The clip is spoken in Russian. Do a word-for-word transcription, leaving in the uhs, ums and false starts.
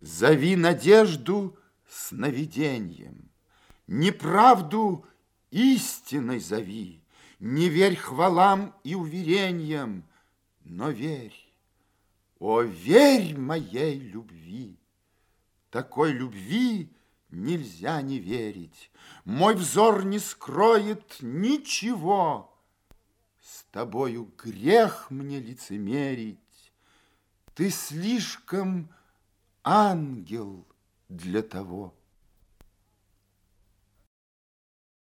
Зови надежду сновиденьем, неправду истиной зови, не верь хвалам и увереньям, но верь, о, верь моей любви. Такой любви нельзя не верить, мой взор не скроет ничего. С тобою грех мне лицемерить, ты слишком ангел для того.